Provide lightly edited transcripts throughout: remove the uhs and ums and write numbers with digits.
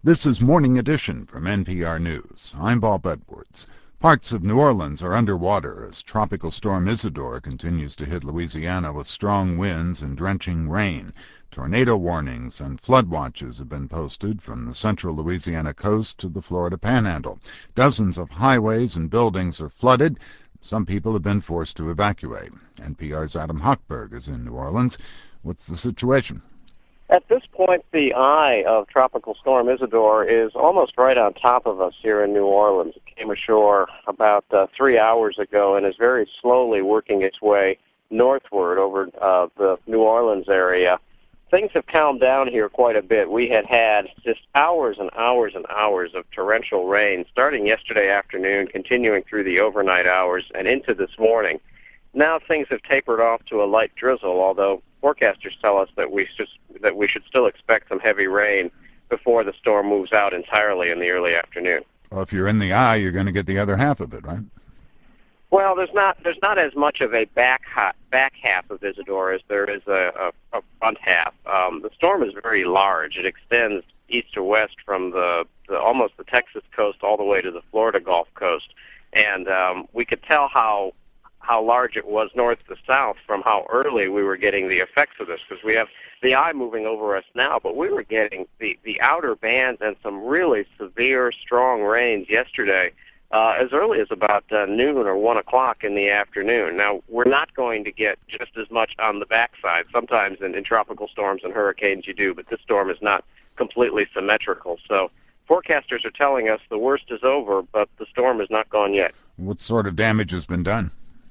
This is Morning Edition from NPR News. I'm Bob Edwards. Parts of New Orleans are underwater as Tropical Storm Isidore continues to hit Louisiana with strong winds and drenching rain. Tornado warnings and flood watches have been posted from the central Louisiana coast to the Florida Panhandle. Dozens of highways and buildings are flooded. Some people have been forced to evacuate. NPR's Adam Hochberg is in New Orleans. What's the situation? At this point, the eye of Tropical Storm Isidore is almost right on top of us here in New Orleans. It came ashore about 3 hours ago and is very slowly working its way northward over the New Orleans area. Things have calmed down here quite a bit. We had just hours and hours and hours of torrential rain starting yesterday afternoon, continuing through the overnight hours and into this morning. Now things have tapered off to a light drizzle, although forecasters tell us that we should still expect some heavy rain before the storm moves out entirely in the early afternoon. Well, if you're in the eye, you're going to get the other half of it, right? Well, there's not as much of a back half of Isidore as there is a front half. The storm is very large. It extends east to west from the almost the Texas coast all the way to the Florida Gulf Coast, and we could tell how large it was north to south from how early we were getting the effects of this, because we have the eye moving over us now, but we were getting the outer bands and some really severe, strong rains yesterday as early as about noon or 1 o'clock in the afternoon. Now, we're not going to get just as much on the backside. Sometimes in tropical storms and hurricanes you do, but this storm is not completely symmetrical. So forecasters are telling us the worst is over, but the storm is not gone yet. What sort of damage has been done?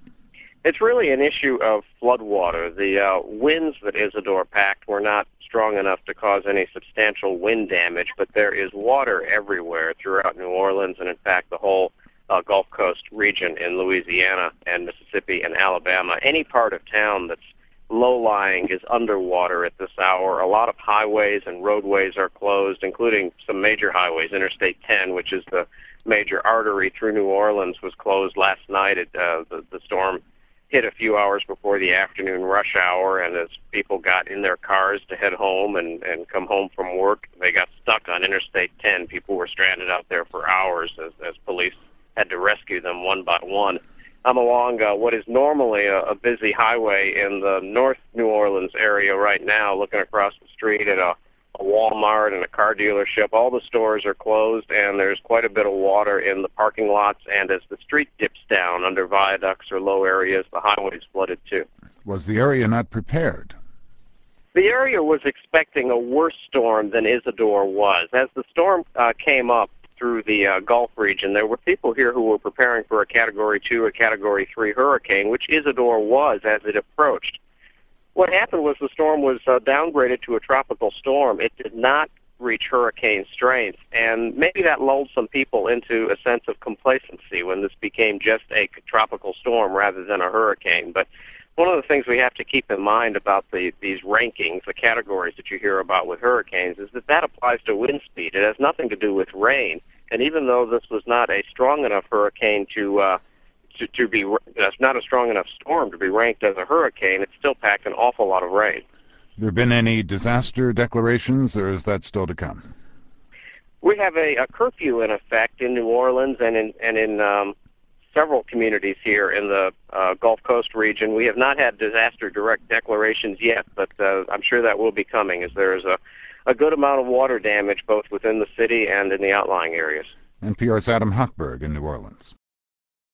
It's really an issue of floodwater. The winds that Isidore packed were not strong enough to cause any substantial wind damage, but there is water everywhere throughout New Orleans and, in fact, the whole Gulf Coast region in Louisiana and Mississippi and Alabama. Any part of town that's low-lying is underwater at this hour. A lot of highways and roadways are closed, including some major highways. Interstate 10, which is the major artery through New Orleans, was closed last night. The storm hit a few hours before the afternoon rush hour, and as people got in their cars to head home and come home from work, they got stuck on Interstate 10. People were stranded out there for hours as police had to rescue them one by one. I'm along what is normally a busy highway in the North New Orleans area right now, looking across the street at a Walmart and a car dealership. All the stores are closed, and there's quite a bit of water in the parking lots, and as the street dips down under viaducts or low areas, the highway's flooded too. Was the area not prepared? The area was expecting a worse storm than Isidore was. As the storm came up through the Gulf region, there were people here who were preparing for a Category 2 or Category 3 hurricane, which Isidore was as it approached. What happened was the storm was downgraded to a tropical storm. It did not reach hurricane strength, and maybe that lulled some people into a sense of complacency when this became just a tropical storm rather than a hurricane. But one of the things we have to keep in mind about these rankings, the categories that you hear about with hurricanes, is that applies to wind speed. It has nothing to do with rain. And even though this was not a strong enough hurricane to be not a strong enough storm to be ranked as a hurricane, it still packed an awful lot of rain. There been any disaster declarations, or is that still to come? We have a curfew in effect in New Orleans and in several communities here in the Gulf Coast region. We have not had disaster direct declarations yet, but I'm sure that will be coming, as there is a good amount of water damage both within the city and in the outlying areas. NPR's Adam Hochberg in New Orleans.